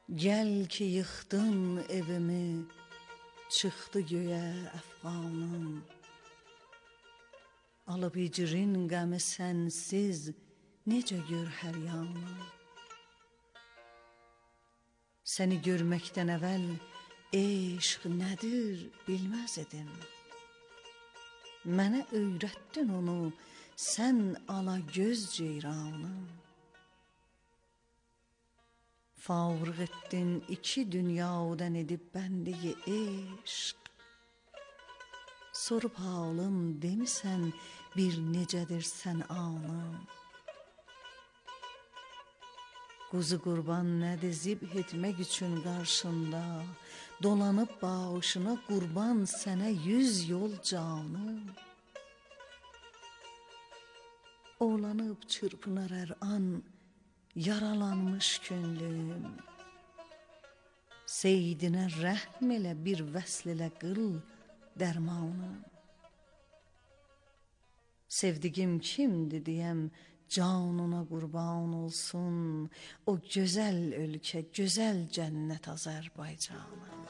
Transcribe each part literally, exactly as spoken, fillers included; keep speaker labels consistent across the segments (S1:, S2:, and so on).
S1: Gel ki yıxdın evimi, çıxdı göyə əfqanım. Alıb icrin qəmi sənsiz, necə gör hər yanım. Səni görməkdən əvvəl eşq nədir bilməz idim. Mənə öyrətdin onu, sən ala göz ceyranım. Fağırıq etdin iki dünyadan edib bəndeyi eşq. Sorub halım demisən bir necədir sən anım. Quzu qurban nədir zibh etmək üçün qarşında, dolanıb bağışına qurban sənə yüz yol canım. Oğlanıb çırpınar hər an, yaralanmış könlüm. Seyyidinə rəhm elə bir vəsl elə qıl dərmanım. Sevdiğim kimdir deyəm, canına qurban olsun. O gözəl ölkə, gözəl cənnət Azərbaycanım.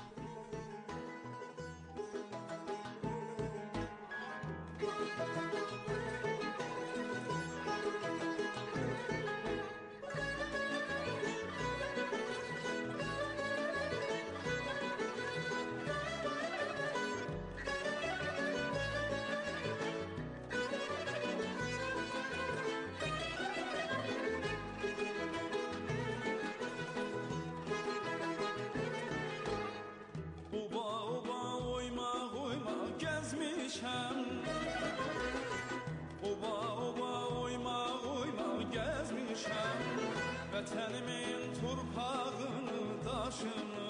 S2: Oba oba oyma oyma gezmişəm, vətənimin torpağını, daşını.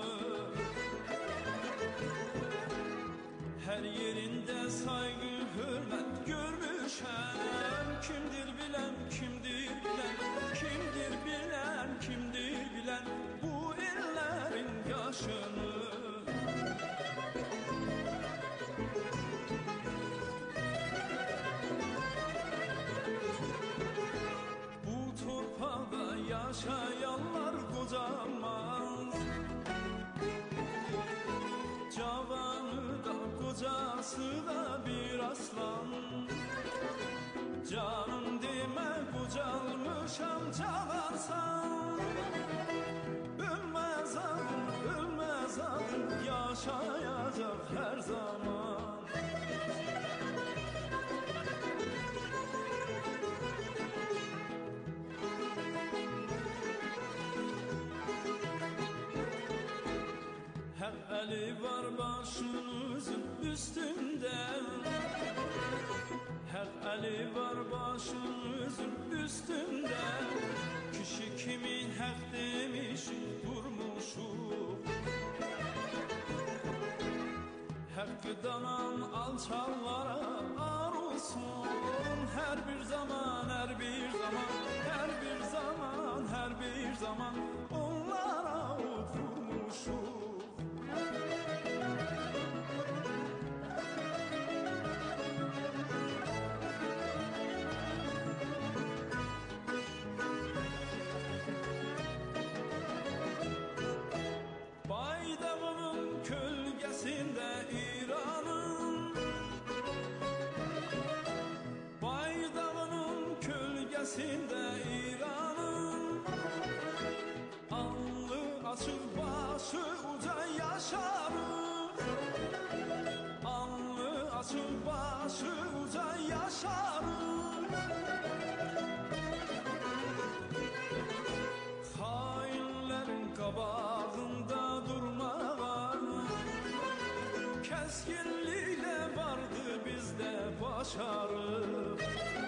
S2: Hər yerində sayğı, hörmət görmüşəm. Kimdir bilən, kimdir bilən, kimdir bilən, kimdir bilən bu ellərin yaşını. Yaşayanlar qocamaz, cavanı da qocası da bir aslan. Canım demə qocalmışam cavansan. Ölməz adım, ölməz adım, yaşayacaq hər zaman. Hak eli var başınızın üstünde, hak eli var başınızın üstünde. Kişi kimin hak demiş durmuşum. Hakkı danan alçallara ar olsun. Her bir zaman, her bir zaman, her bir zaman, her bir zaman onlara oturmuşum. Baydağının kölgesinde İran'ın, baydağının kölgesinde İran'ın, alnı açık başı uca yaşarım. Alnı açık başı uca yaşarım. Hainlerin kabağında durmağa, keskinliğiyle vardı bizde başarı.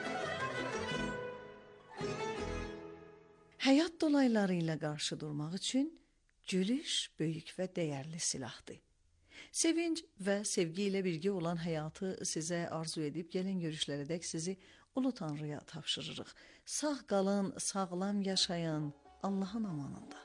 S1: Həyat dolayları ilə qarşı durmaq üçün gülüş böyük və dəyərli silahdır. Sevinç və sevgi ilə birgə olan həyatı sizə arzu edib gələn görüşlərədək sizi Ulu Tanrıya tapşırırıq. Sağ qalın, sağlam yaşayın, Allahın amanında.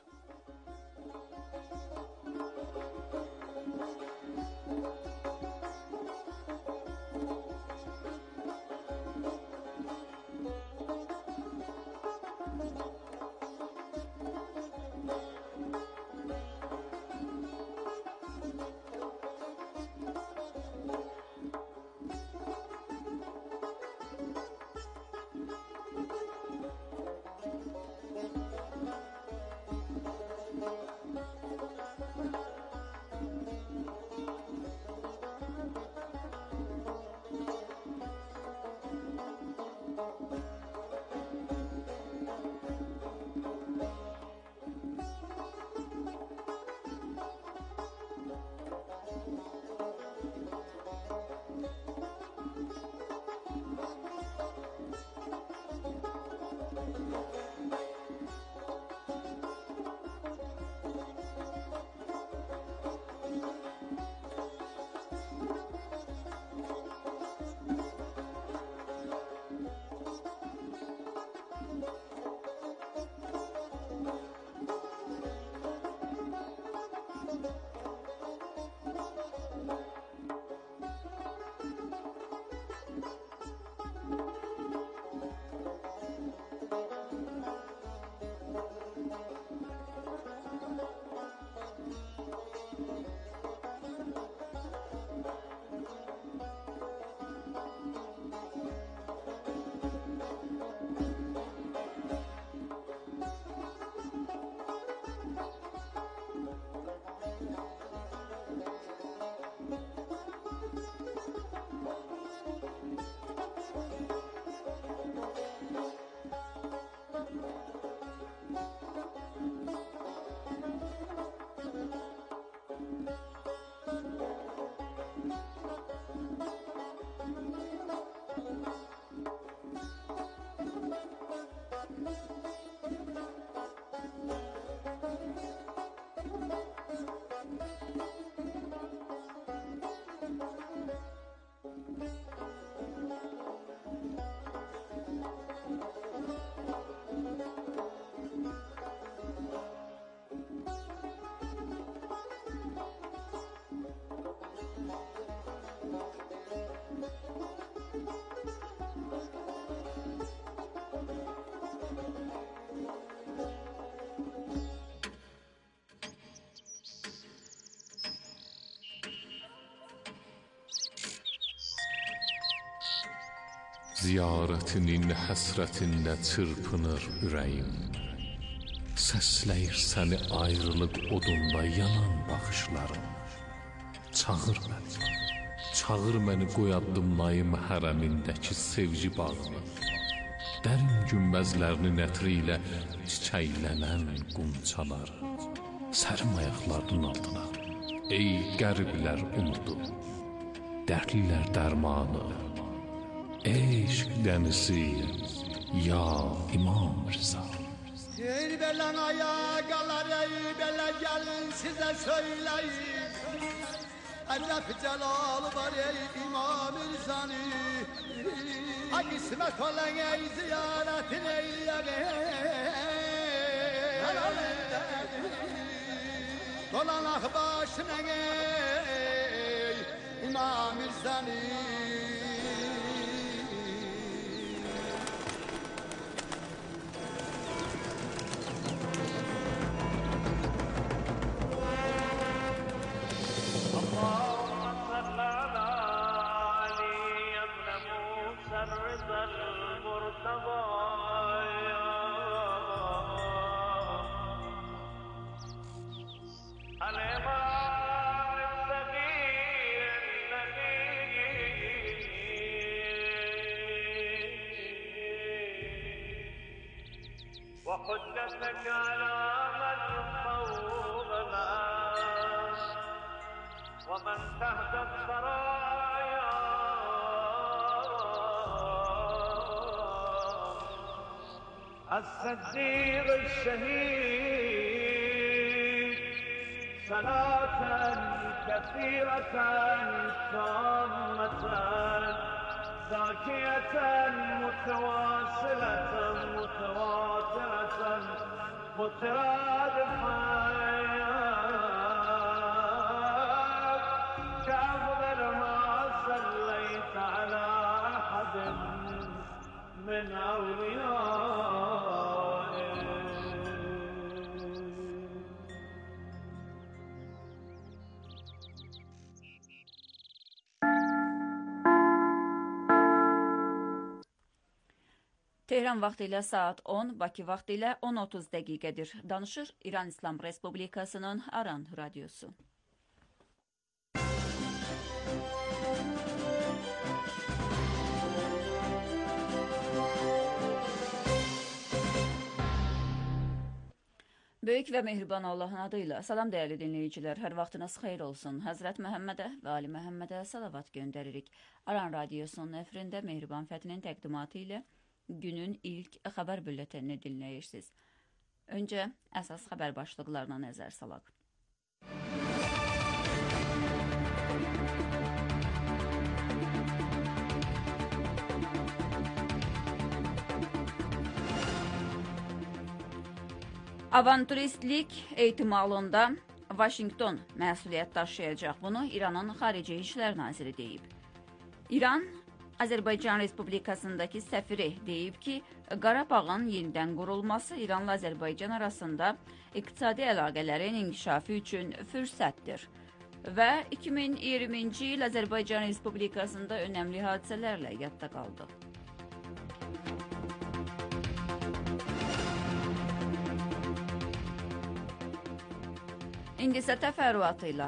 S3: Ziyarətinin həsrətində çırpınır ürəyim. Səsləyir səni ayrılıq odunda yanan baxışlarım. Çağır məni, çağır məni qoy addımlayım hərəmindəki sevgi bağını. Dərin günbəzlərinin ətri ilə çiçəklənən qunçaları. Sərim ayaqlarının altına, ey qəriblər umudu, dərdlilər dərmanı, eşq dənizi, ya İmam Rıza.
S4: Ey belen ayağalar, ey bele gelin size söyleyeyim. Acep celal var ey İmam Rıza'nı. Ha kısmet olan ey ziyaretin eyleyin. Dolan ah başına ey İmam Rıza'nı.
S5: وحجتك على من فوق الأرض ومن تحت الثرايا الصديق الشهيد صلاة كثيرة تامة زاكية متواصلة متواترة مترادفة كأفضل ما صليت على أحد من أوليائه.
S6: Tehran vaxtı ilə saat on, Bakı vaxtı ilə on otuz dəqiqədir. Danışır İran İslam Respublikasının Aran radiosu. Böyük və mehriban Allahın adıyla salam dəyərli dinləyicilər, hər vaxtınız xeyir olsun. Həzrət Məhəmmədə və Ali Məhəmmədə salavat göndəririk. Aran radiosunun efrində Mehriban Fətinin təqdimatı ilə günün ilk xəbər bülletenini dinləyirsiniz. Öncə əsas xəbər başlıqlarına nəzər salaq. Avanturistlik ehtimalında Vaşinqton məsuliyyət daşıyacaq. Bunu İranın Xarici İşlər Naziri deyib. İran Azərbaycan Respublikasındakı səfiri deyib ki, Qarabağın yenidən qurulması İranla Azərbaycan arasında iqtisadi əlaqələrin inkişafı üçün fürsətdir və iki min iyirminci il Azərbaycan Respublikasında önəmli hadisələrlə yadda qaldı. İndi isə təfərrüatı ilə.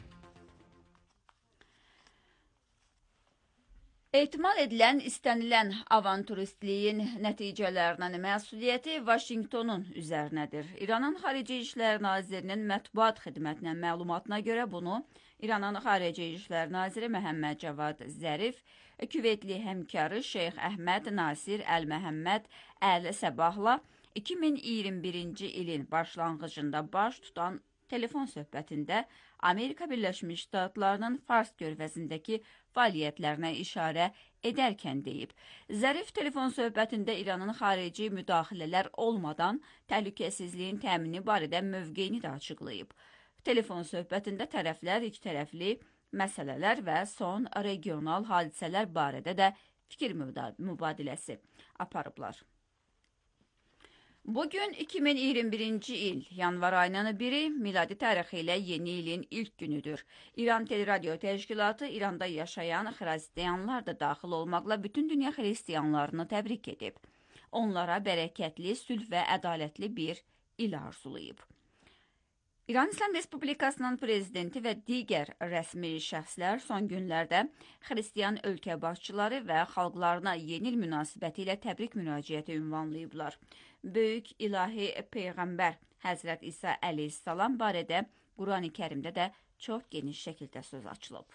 S6: Ehtimal edilən, istənilən avanturistliyin nəticələrinin məsuliyyəti Vaşinqtonun üzərinədir. İranın Xarici İşlər Nazirinin mətbuat xidmətinin məlumatına görə bunu İranın Xarici İşlər Naziri Məhəmməd Cavad Zərif, küvetli həmkarı Şeyx Əhməd Nasir Əl-Məhəmməd Əl-Səbahla iki min iyirmi birinci ilin başlanğıcında baş tutan telefon söhbətində Amerika Birləşmiş Ştatlarının Fars körfəzindəki fəaliyyətlərinə işarə edərkən deyib. Zərif telefon söhbətində İranın xarici müdaxilələr olmadan təhlükəsizliyin təmini barədə mövqeyini də açıqlayıb. Telefon söhbətində tərəflər iki tərəfli məsələlər və son regional hadisələr barədə də fikir mübadiləsi aparıblar. Bugün iki min iyirmi birinci il yanvar ayının biri miladi tarixi ilə yeni ilin ilk günüdür. İran Teleradyo Təşkilatı İranda yaşayan xristiyanlar da daxil olmaqla bütün dünya xristiyanlarını təbrik edib. Onlara bərəkətli, sülh və ədalətli bir il arzulayıb. İran İslam Respublikasının prezidenti və digər rəsmi şəxslər son günlərdə xristiyan ölkə başçıları və xalqlarına yeni il münasibəti ilə təbrik müraciəti ünvanlayıblar. Böyük ilahi Peyğəmbər Həzrət İsa əleyhissalam barədə Qurani Kərimdə də çox geniş şəkildə söz açılıb.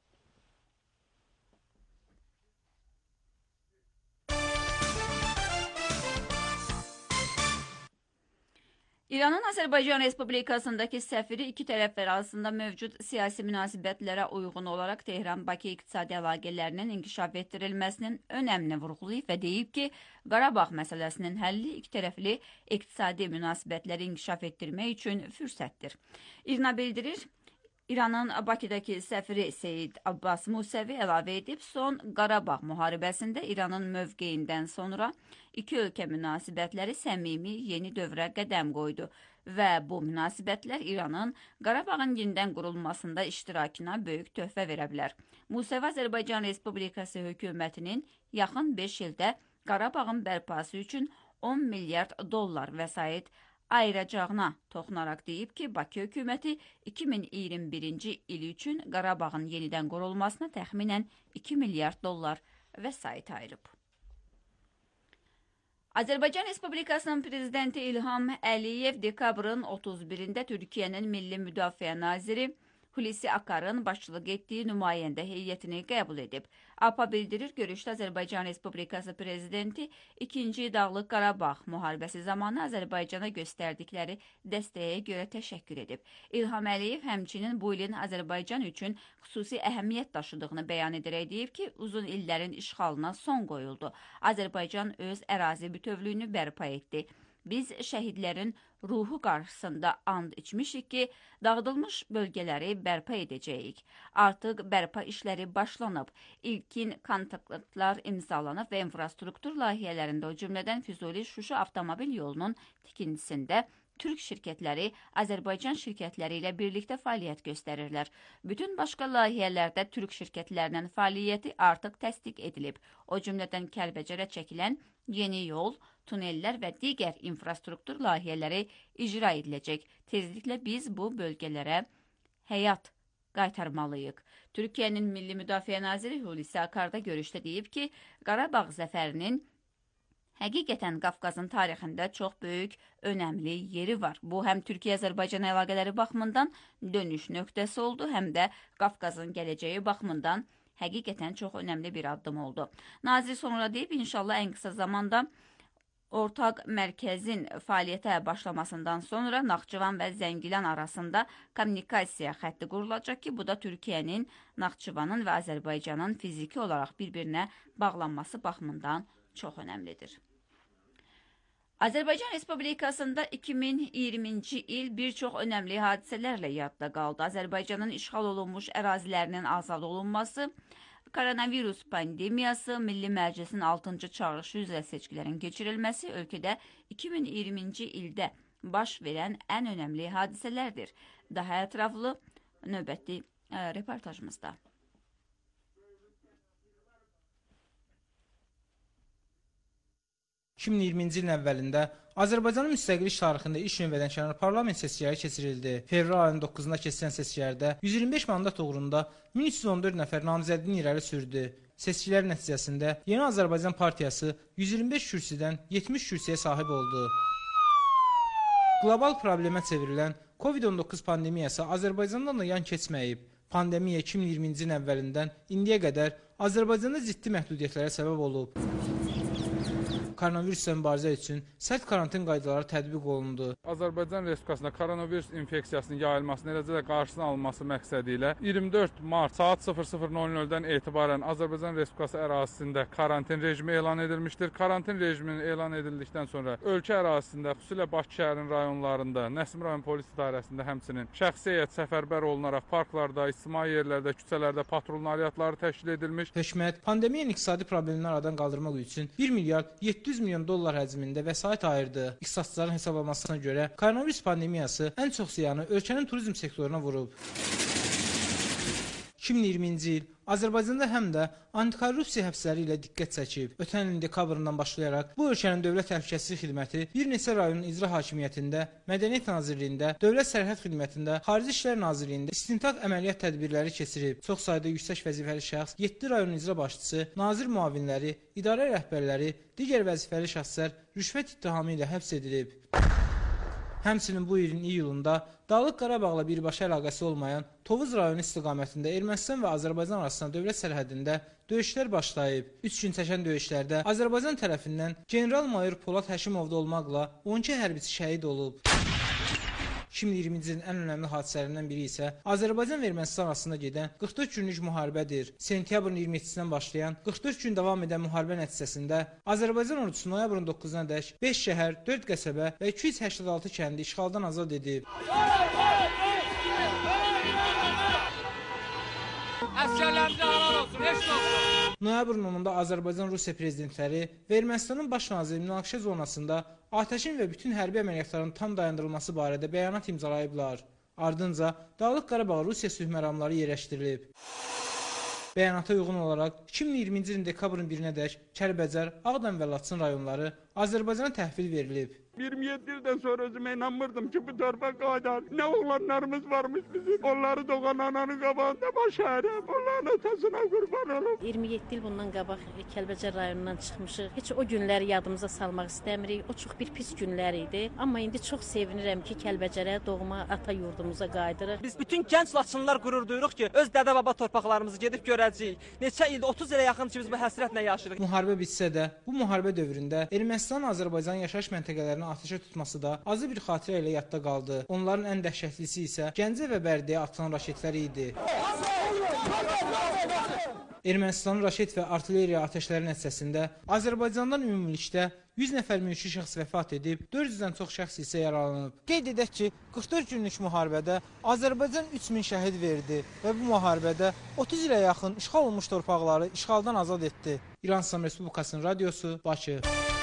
S6: İranın Azərbaycan Respublikasındakı səfiri iki tərəf arasında mövcud siyasi münasibətlərə uyğun olaraq Tehran-Bakı iqtisadi əlaqələrinin inkişaf etdirilməsinin önəmini vurğulayıb və deyib ki, Qarabağ məsələsinin həlli iki tərəfli iqtisadi münasibətləri inkişaf etdirmək üçün fürsətdir. İRNA bildirir, İranın Bakıdakı səfiri Seyid Abbas Musevi əlavə edib, son Qarabağ müharibəsində İranın mövqeyindən sonra iki ölkə münasibətləri səmimi yeni dövrə qədəm qoydu və bu münasibətlər İranın Qarabağın yenidən qurulmasında iştirakına böyük töhfə verə bilər. Musevi Azərbaycan Respublikası hökumətinin yaxın beş ildə Qarabağın bərpası üçün on milyard dollar vəsait ayıracağına toxunaraq deyib ki, Bakı hökuməti iki min iyirmi birinci il üçün Qarabağın yenidən qurulmasına təxminən iki milyard dollar vəsait ayırıb. Azərbaycan Respublikasının prezidenti İlham Əliyev dekabrın otuz birində Türkiyənin Milli Müdafiə Naziri Hulusi Akarın başçılıq etdiyi nümayəndə heyətini qəbul edib. A P A bildirir, görüşdə Azərbaycan Respublikası prezidenti ikinci Dağlıq Qarabağ müharibəsi zamanı Azərbaycana göstərdikləri dəstəyə görə təşəkkür edib. İlham Əliyev həmçinin bu ilin Azərbaycan üçün xüsusi əhəmiyyət daşıdığını bəyan edərək deyib ki, uzun illərin işğalına son qoyuldu. Azərbaycan öz ərazi bütövlüyünü bərpa etdi. Biz şəhidlərin ruhu qarşısında and içmişik ki, dağıdılmış bölgələri bərpa edəcəyik. Artıq bərpa işləri başlanıb. İlkin kontraktlar imzalanıb və infrastruktur layihələrində o cümlədən Füzuli-Şuşa avtomobil yolunun tikintisində Türk şirkətləri Azərbaycan şirkətləri ilə birlikdə fəaliyyət göstərirlər. Bütün başqa layihələrdə Türk şirkətlərinin fəaliyyəti artıq təsdiq edilib. O cümlədən Kəlbəcərə çəkilən yeni yol, tunellər və digər infrastruktur layihələri icra ediləcək. Tezliklə biz bu bölgələrə həyat qaytarmalıyıq. Türkiyənin Milli Müdafiə Naziri Hulusi Akar da görüşdə deyib ki, Qarabağ zəfərinin həqiqətən Qafqazın tarixində çox böyük, önəmli yeri var. Bu, həm Türkiyə-Azərbaycan əlaqələri baxımından dönüş nöqtəsi oldu, həm də Qafqazın gələcəyi baxımından həqiqətən çox önəmli bir addım oldu. Nazir sonra deyib, inşallah ən qısa zamanda ortaq mərkəzin fəaliyyətə başlamasından sonra Naxçıvan və Zəngilan arasında kommunikasiya xətti qurulacaq ki, bu da Türkiyənin, Naxçıvanın və Azərbaycanın fiziki olaraq bir-birinə bağlanması baxımından çox önəmlidir. Azərbaycan Respublikasında iki min iyirminci il bir çox önəmli hadisələrlə yadda qaldı. Azərbaycanın işğal olunmuş ərazilərinin azad olunması, koronavirus pandemiyası, Milli Məclisin altıncı çağırışı üzrə seçkilərin keçirilməsi ölkədə iki min iyirminci ildə baş verən ən önəmli hadisələrdir. Daha ətraflı növbəti e, reportajımızda.
S7: iki min iyirminci ilin əvvəlində Azərbaycanın müstəqillik tarixində ilk növbədən kənar parlament seçkiləri keçirildi. Fevral ayının doqquzunda keçirilən seçkilərdə yüz iyirmi beş mandat uğrunda min üç yüz on dörd nəfər namizədini irəli sürdü. Seçkilər nəticəsində Yeni Azərbaycan Partiyası yüz iyirmi beş kürsüdən yetmiş kürsüyə sahib oldu. Qlobal problemə çevrilən Covid on doqquz pandemiyası Azərbaycandan da yan keçməyib. Pandemiya iki min iyirminci ilin əvvəlindən indiyə qədər Azərbaycanda ciddi məhdudiyyətlərə səbəb olub. Koronavirusla mübarizə üçün sərt karantin qaydaları tətbiq olundu.
S8: Azərbaycan Respublikasında koronavirus infeksiyasının yayılmasını, eləcə də qarşısının alınması məqsədi ilə iyirmi dörd mart saat sıfır sıfır nol noldan etibarən Azərbaycan Respublikası ərazisində karantin rejimi elan edilmişdir. Karantin rejiminin elan edildikdən sonra ölkə ərazisində, xüsusilə Bakı şəhərinin rayonlarında, Nəsimi rayon polis idarəsində həmçinin şəxsi heyət səfərbər olunaraq parklarda, ictimai yerlərdə, küçələrdə patrul naryadları təşkil edilmiş.
S7: Hökumət pandemiyanın iqtisadi problemini aradan qaldırmaq üçün bir milyard yeddi yeddi yüz milyon dollar həcmində vəsait ayırdı. İqtisadçıların hesablamasına görə koronavirus pandemiyası ən çox ziyanı ölkənin turizm sektoruna vurub. iki min iyirminci il Azərbaycanda həm də antikorrupsiya həbsləri ilə diqqət çəkib. Ötən ilin dekabrından başlayaraq bu ölkənin Dövlət Təhlükəsizlik Xidməti bir neçə rayonun icra hakimiyyətində, Mədəniyyət Nazirliyində, Dövlət Sərhəd Xidmətində, Xarici İşlər Nazirliyində istintaq əməliyyat tədbirləri keçirib. Çox sayda yüksək vəzifəli şəxs, yeddi rayon icra başçısı, nazir müavinləri, idarə rəhbərləri, digər vəzifəli şəxslər rüşvət ittihamı ilə həbs edilib. Həmçinin bu ilin iyulunda Dağlıq Qarabağla birbaşa əlaqəsi olmayan Tovuz rayonu istiqamətində Ermənistan və Azərbaycan arasında dövlət sərhədində döyüşlər başlayıb. üç gün çəkən döyüşlərdə Azərbaycan tərəfindən general-mayor Polad Həşimovda olmaqla on iki hərbiçi şəhid olub. iki min iyirminci ilin ən önəmli hadisələrindən biri isə Azərbaycan və Ermənistan arasında gedən qırx dörd günlük müharibədir. Sentyabrın iyirmi yeddisindən başlayan qırx dörd gün davam edən müharibə nəticəsində Azərbaycan ordusu noyabrın doqquzuna dək beş şəhər, dörd qəsəbə və iki yüz səksən altı kəndi işğaldan azad edib.
S9: Əsgərlərimiz halal olsun, heç olsun.
S7: Noyabrın onunda Azərbaycan Rusiya prezidentləri və Ermənistanın baş naziri münaqişə zonasında atəşin və bütün hərbi əməliyyatların tam dayandırılması barədə bəyanat imzalayıblar. Ardınca Dağlıq Qarabağ Rusiya sülh məramları yerləşdirilib. Bəyanata uyğun olaraq iki min iyirminci ilin dekabrın birinə dək Kəlbəcər, Ağdam və Laçın rayonları Azərbaycana təhvil verilib.
S10: iyirmi yeddi ildən sonra özümə inanmırdım ki, bu torpaq qayıdar. Nə oğlanlarımız varmış bizim. Onları doğan ananın qabağında baş əyirəm. Onların ötəsinə qurban olub.
S11: iyirmi yeddi il bundan qabaq Kəlbəcər rayonundan çıxmışıq. Heç o günləri yadımıza salmaq istəmirik. O çox bir pis günlər idi. Amma indi çox sevinirəm ki, Kəlbəcərə, doğma ata yurdumuza qayıdırıq.
S9: Biz bütün gənc laçınlar qürur duyuruq ki, öz dədə-baba torpaqlarımızı gedib görəcəyik. Neçə ildə, otuz ilə yaxın ki, biz bu həsrətlə yaşayırıq.
S7: Müharibə bitsə də, bu müharibə dövründə Ermənistan Azərbaycan yaşayış məntəqələrini ateşə tutması da azı bir xatirə ilə yadda qaldı. Onların ən dəhşətlisi isə Gəncə və Bərdəyə atılan raşetlər idi. Ermənistanın raşet və artilleriya atəşləri nəticəsində Azərbaycandan ümumilikdə yüz nəfər mülki şəxs vəfat edib, dörd yüzdən çox şəxs isə yaralanıb. Qeyd edək ki, qırx dörd günlük müharibədə Azərbaycan üç min şəhid verdi və bu müharibədə otuz ilə yaxın işğal olunmuş torpaqları işğaldan azad etdi. İran İslam Respublikasının radiosu, Bakı.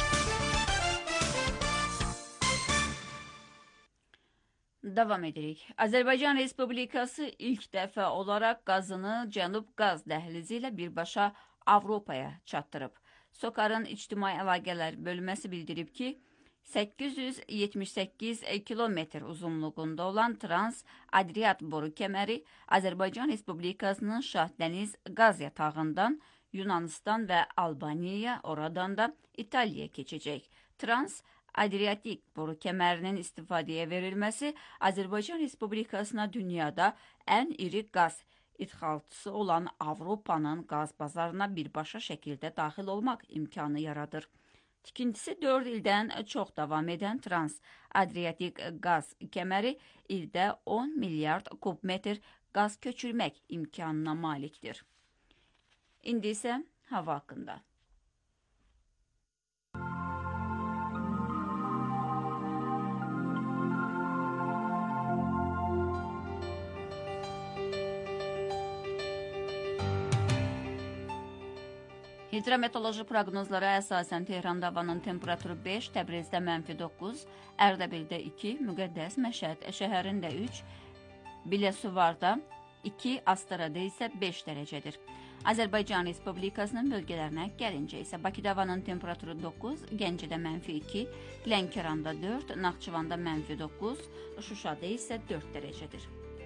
S6: Davam edirik. Azərbaycan Respublikası ilk dəfə olaraq qazını Cənub qaz dəhlizi ilə birbaşa Avropaya çatdırıb. SOCAR-ın İctimai Əlaqələr bölməsi bildirib ki, səkkiz yüz yetmiş səkkiz kilometr uzunluğunda olan Trans-Adriat boru kəməri Azərbaycan Respublikasının Şahdəniz qaz yatağından Yunanistan və Albaniyaya, oradan da İtaliyaya keçəcək. Trans Adriatik boru kəmərinin istifadəyə verilməsi Azərbaycan Respublikasına dünyada ən iri qaz ixalçısı olan Avropanın qaz bazarına birbaşa şəkildə daxil olmaq imkanı yaradır. Tikintisi dörd ildən çox davam edən Trans-Adriatik qaz kəməri ildə on milyard kubmetr qaz köçürmək imkanına malikdir. İndi isə hava haqqında. Hidrometeoroloji proqnozlara əsasən Tehranda havanın temperaturu beş, Təbrizdə mənfi doqquz, Ərdəbildə iki, Müqəddəs Məşəd şəhərində üç, Biləsuvarda iki, Astarada isə beş dərəcədir. Azərbaycan Respublikasının bölgələrinə gəlincə isə Bakıda havanın temperaturu doqquz, Gəncədə mənfi iki, Lənkəranda dörd, Naxçıvanda mənfi doqquz, Şuşada isə dörd dərəcədir.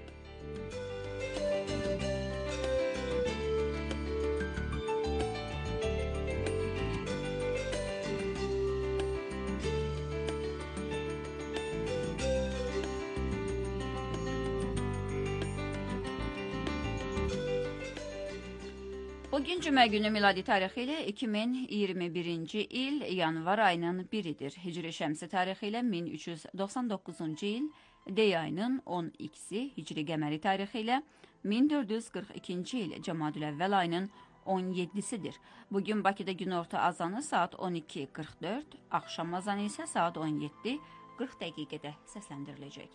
S6: Bugün cümə günü miladi tarixi ilə iki min iyirmi birinci il yanvar ayının biridir. Hicri şəmsi tarixi ilə min üç yüz doxsan doqquzuncu il, Dey ayının on ikisi, Hicri qəməri tarixi ilə min dörd yüz qırx ikinci il, Cəmadül-əvvəl ayının on yeddisidir. Bugün Bakıda günorta azanı saat on iki qırx dörd, axşam azanı isə saat on yeddi qırx dəqiqədə səsləndiriləcək.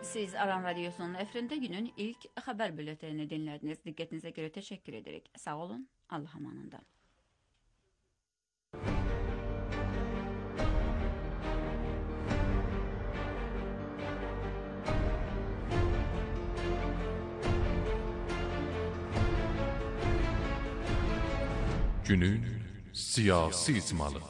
S6: Siz Aran Radyosu'nun efrində günün ilk xəbər bültenini dinlədiniz. Diqqətinizə görə təşəkkür edirik. Sağ olun, Allah amanında.
S3: Günün siyasi icmalı.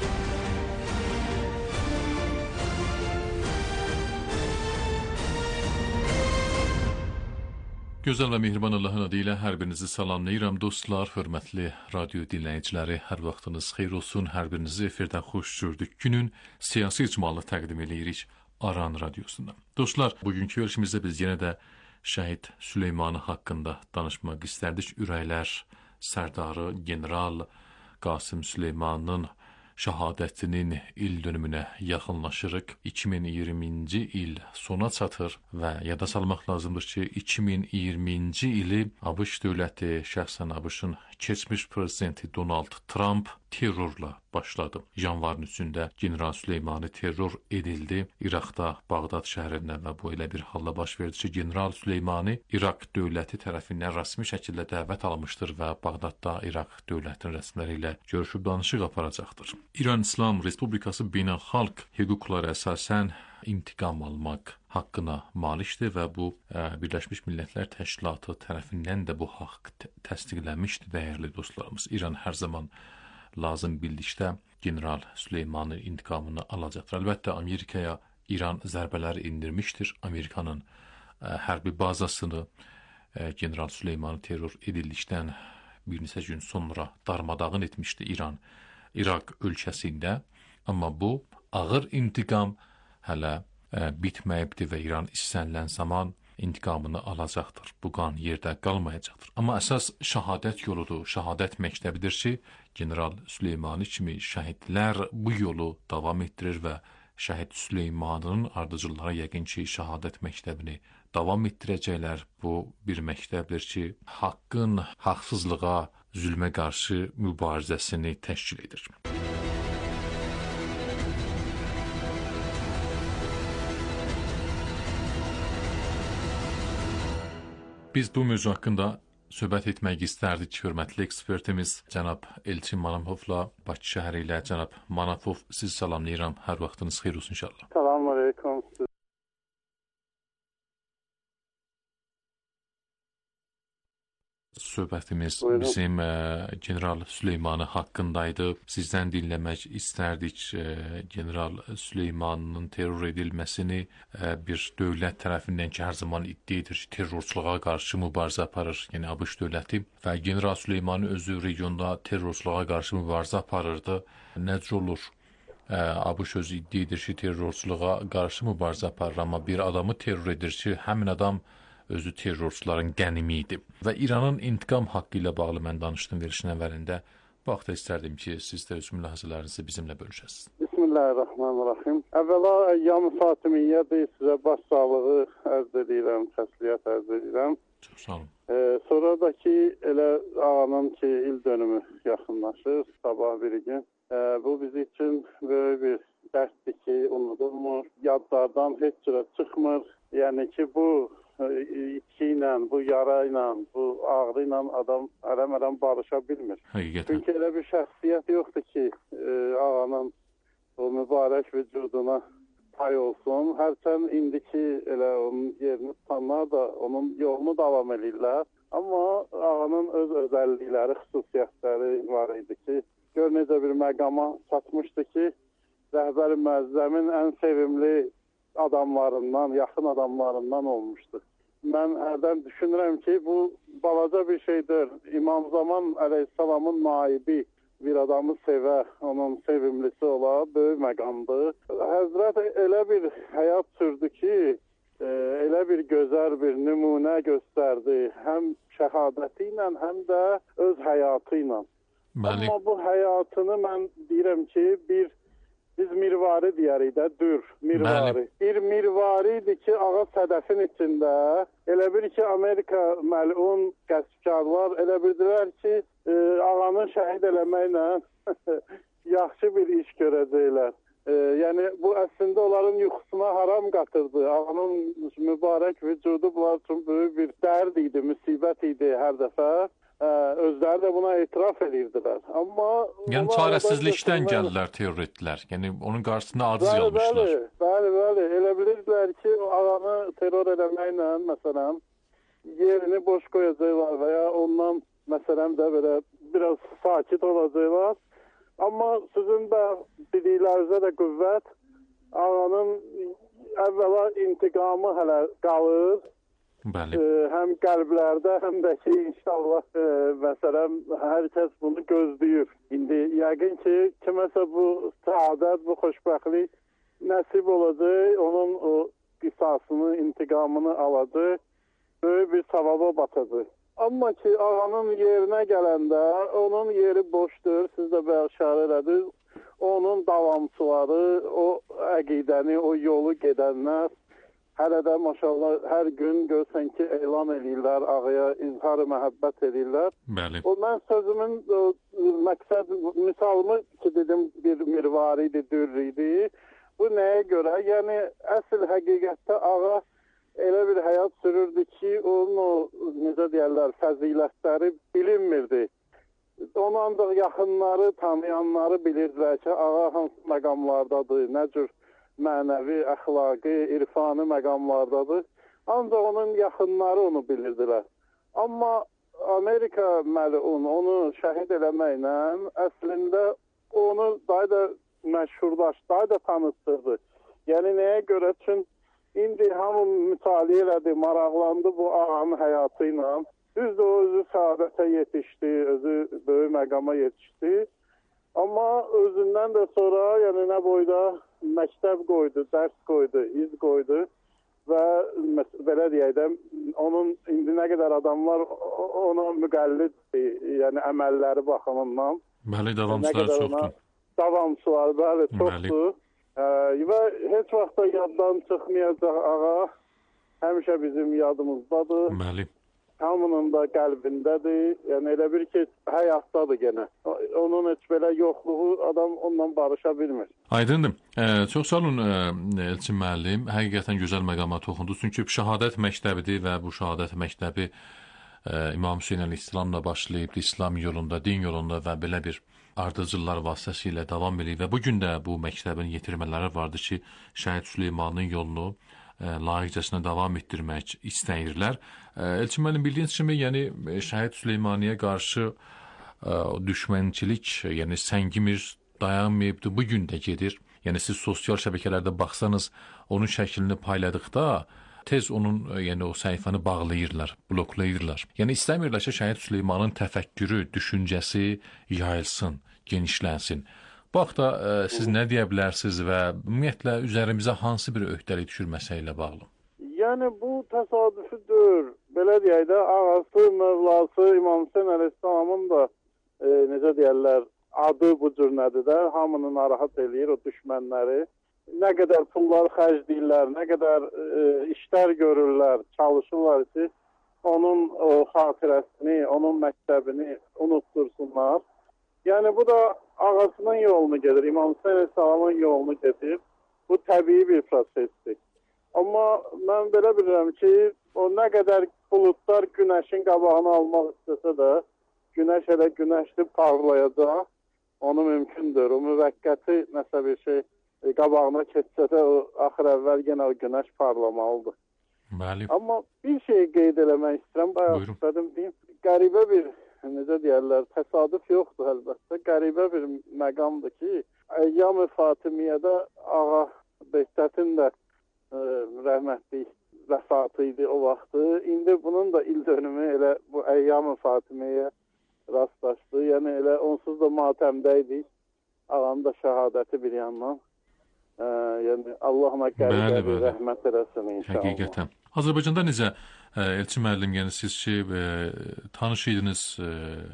S3: Gözəl və mehriban Allahın adı ilə hər birinizi salamlayıram dostlar, hörmətli radyo dinləyiciləri, hər vaxtınız xeyir olsun, hər birinizi efirdən xoş gördük. Günün siyasi icmalı təqdim edirik Aran Radyosundan. Dostlar, bugünkü verilişimizdə biz yenə də şəhid Süleymanı haqqında danışmaq istərdik. Ürəklər sərdarı general Qasım Süleymanın şəhadətinin il dönümünə yaxınlaşırıq. iki min iyirminci il sona çatır və yada salmaq lazımdır ki, iki min iyirminci ili ABŞ dövləti, şəxsən ABŞ-ın keçmiş prezidenti Donald Trump terrorla başladı. Yanvarın üçündə general Süleymanı terror edildi. İraqda, Bağdad şəhərində və bu elə bir halla baş verdi ki, general Süleymanı İraq dövləti tərəfindən rəsmi şəkildə dəvət almışdır və Bağdadda İraq dövlətinin rəsmiləri ilə görüşüb danışıq aparacaqdır. İran İslam Respublikası beynəlxalq hüquqlara əsasən intiqam almaq haqqına malikdir və bu ə, Birləşmiş Millətlər Təşkilatı tərəfindən də bu haqq təsdiqlənmişdir, dəyərli dostlarımız. İran hər zaman lazım bildikdə general Süleymanın intiqamını alacaqdır. Əlbəttə, Amerikaya İran zərbələri indirmişdir. Amerikanın ə, hərbi bazasını ə, general Süleymanı terror edildikdən bir neçə gün sonra darmadağın etmişdi İran İraq ölkəsində. Amma bu ağır intiqam hələ ə, bitməyibdir və İran istənilən zaman intiqamını alacaqdır. Bu qan yerdə qalmayacaqdır. Amma əsas şəhadət yoludur, şəhadət məktəbidir ki, general Süleymanı kimi şəhidlər bu yolu davam etdirir və şəhid Süleymanın ardıcılları yəqin ki, şəhadət məktəbini davam etdirəcəklər. Bu bir məktəbdir ki, haqqın haqsızlığa, zülmə qarşı mübarizəsini təşkil edir. Biz bu mövzu haqqında söhbət etmək istərdik. Hörmətli ekspertimiz cənab Elçin Manamovla Bakı şəhəri ilə. Cənab Manafov, sizi salamlayıram. Hər vaxtınız xeyir olsun inşallah.
S12: Salam aleyküm.
S3: Söhbətimiz bizim ə, general Süleymanı haqqındaydı. Sizdən dinləmək istərdik. Ə, general Süleymanın terror edilməsini ə, bir dövlət tərəfindən ki, hər zaman iddia edir ki, terrorçuluğa qarşı mübarizə aparır, yəni ABŞ dövləti və general Süleymanı özü regionda terrorçuluğa qarşı mübarizə aparırdı. Necə olur? Ə, ABŞ özü iddia edir ki, terrorçuluğa qarşı mübarizə aparır, amma bir adamı terror edir ki, həmin adam özü terrorçuların qənimi idi. Və İranın intiqam haqqı ilə bağlı mən danışdım verilişin əvvəlində. Bu haqda istərdim ki, siz də öz mülahizələrinizi bizimlə bölüşəsiniz.
S12: Bismillahirrahmanirrahim. Əvvəla əyyam-ı Fatimiyyədir, sizə baş sağlığı ərz edirəm, təsliyyət ərz edirəm.
S3: Çox sağ olun.
S12: E, sonra da ki, elə ağanın ki, il dönümü yaxınlaşır, sabah bir gün. E, bu bizim üçün böyük bir dərsdir ki, unudulmur, yadlardan heç cürə çıxmır. Yəni ki, bu içki ilə, bu yara ilə, bu ağrı ilə adam ərəm-ərəm barışa bilmir.
S3: Həqiqətən.
S12: Çünki elə bir şəxsiyyət yoxdur ki, e, ağanın o mübarək vücuduna pay olsun. Hərçənd indiki elə onun yerini tutanlar da onun yolunu davam edirlər. Amma ağanın öz özəllikləri, xüsusiyyətləri var idi ki, gör necə bir məqama çatmışdı ki, rəhbər-i müəzzəmin ən sevimli adamlarından, yaxın adamlarından olmuşdu. Mən hərdən düşünürəm ki, bu balaca bir şeydir. İmam Zaman əleyhissalamın naibi bir adamı sevə, onun sevimlisi ola, böyük məqamdır. Həzrət elə bir həyat sürdü ki, e, elə bir gözəl bir nümunə göstərdi. Həm şəhadəti ilə, həm də öz həyatı ilə.
S3: Bəli.
S12: Amma bu həyatını mən deyirəm ki, bir biz mirvari deyərik də, dür, mirvari. Bəli. Bir mirvari idi ki, ağac sədəfin içində, elə bir ki, Amerika məlun qəsbkarlar elə bildilər ki, e, ağanı şəhid eləməklə yaxşı bir iş görəcəklər. E, yəni bu əslində onların yuxusuna haram qatırdı. Ağanın mübarək vücudu bunlar üçün böyük bir dərd idi, müsibət idi hər dəfə. Ə, özləri də buna etiraf edirdilər. Amma
S3: yəni çarəsizlikdən gəldilər terror etdilər. Yəni onun qarşısında aciz qalmışlar.
S12: Bəli, bəli. Elə bilirdilər ki, o ağanı terror eləməklə məsələn yerini boş qoyacaqlar və ya ondan məsələn də belə biraz sakit olacaqlar. Amma sizin də dediklərinizə də qüvvət, ağanın əvvəla intiqamı hələ qalır.
S3: Bəli.
S12: Ə, həm qəlblərdə, həm də ki, inşallah ə, məsələn, hər kəs bunu gözləyir. İndi yəqin ki, kiməsə bu səadət, bu xoşbəxtlik nəsib olacaq, onun o qisasını, intiqamını alacaq, böyük bir savaba batacaq. Amma ki, ağanın yerinə gələndə, onun yeri boşdur, siz də bəyan şəhər elədiniz, onun davamçıları, o əqidəni, o yolu gedənlər, hələ də maşallah hər gün görsən ki, elan edirlər, ağaya izhar-ı məhəbbət edirlər.
S3: Bəli.
S12: O, mən sözümün o, məqsəd, misalımı ki, dedim, bir mirvari idi, dürr idi. Bu nəyə görə? Yəni, əsl həqiqətdə ağa elə bir həyat sürürdü ki, onun o, necə deyərlər, fəzilətləri bilinmirdi. Onu ancaq yaxınları, tanıyanları bilirdilər ki, ağa hansı məqamlardadır, nə cür mənəvi, əxlaqi, irfani məqamlardadır. Ancaq onun yaxınları onu bilirdilər. Amma Amerika məlun onu şəhid eləməklə əslində onu daha da məşhurlaşdı, daha da tanıtdırdı. Yəni nəyə görə? Çünki indi hamı mütaliə elədi, maraqlandı bu ağanın həyatı ilə. Düzdür, o özü səadətə yetişdi, özü böyük məqama yetişdi. Amma özündən də sonra, yəni nə boyda məktəb qoydu, dərs qoydu, iz qoydu və belə deyək də, onun indi nə qədər adamlar ona müqəlliddir, yəni əməlləri baxımından.
S3: Bəli, davamçılar çoxdur.
S12: Davamçılar, bəli, çoxdur. Ə, və heç vaxt da yaddan çıxmayacaq ağa, həmişə bizim yadımızdadır.
S3: Bəli.
S12: Hamının da qəlbindədir. Yəni elə bir ki, həyatdadır yenə. Onun heç belə yoxluğu adam onunla barışa bilmir.
S3: Aydındır. Ee, çox sağ olun Elçin müəllim. Həqiqətən gözəl məqama toxundu. Çünki şəhadət məktəbidir və bu şəhadət məktəbi e, İmam Hüseyn əleyhissalamla başlayıb İslam yolunda, din yolunda və belə bir ardıcıllar vasitəsilə davam edir və bu gün də bu məktəbin yetirmələri vardır ki, Şəhid Süleymanın yolunu layiqcəsinə davam etdirmək istəyirlər. Elçin müəllim, bildiyiniz kimi, yəni Şəhid Süleymaniyə qarşı düşmənçilik, yəni səngimir, dayanmayıbdır, bu gün də gedir. Yəni siz sosial şəbəkələrdə baxsanız, onun şəklini payladıqda tez onun, yəni o səhifəni bağlayırlar, bloklayırlar. Yəni istəmirlər ki, Şəhid Süleymanın təfəkkürü, düşüncəsi yayılsın, genişlənsin. Bu haqda e, siz nə deyə bilərsiniz və ümumiyyətlə üzərimizə hansı bir öhdəlik düşür məsələ ilə bağlı?
S12: Yəni bu təsadüfi deyil. Belə deyək də, ağası, mövlası İmam Hüseyn əleyhissalamın da e, necə deyərlər, adı bu cür nədir də, hamını narahat eləyir o düşmənləri. Nə qədər pullar xərcləyirlər, nə qədər e, işlər görürlər, çalışırlar ki, onun o xatirəsini, onun məktəbini unuttursunlar. Yəni bu da ağasının yolunu gedir, İmam Hüseyn əleyhissalamın yolunu gedir. Bu təbii bir prosesdir. Amma mən belə bilirəm ki, o nə qədər buludlar günəşin qabağını almaq istəsə də, günəş elə günəşdir, parlayacaq. Onu mümkündür. O müvəqqəti nəsə bir şey qabağına keçsə də, o axır əvvəl yenə o günəş parlamalıdır.
S3: Bəli.
S12: Amma bir şey qeyd eləmək istəyirəm, bayaq istədim deyim, qəribə bir, necə deyərlər, təsadüf yoxdur əlbəttə. Qəribə bir məqamdır ki, Əyyam-ı Fatimiyyədə ağa Behdətin də e, rəhmətli vəfatı idi o vaxtı. İndi bunun da il dönümü elə bu Əyyam-ı Fatimiyyəyə rastlaşdı. Yəni elə onsuz da matəmdə idik. Ağanın da şəhadəti bir yandan. E, yəni Allah ona qəribə bir rəhmət eləsin inşallah.
S3: Həqiqətən. Azərbaycanda necə Elçin müəllim, yəni siz ki, e, tanış idiniz e,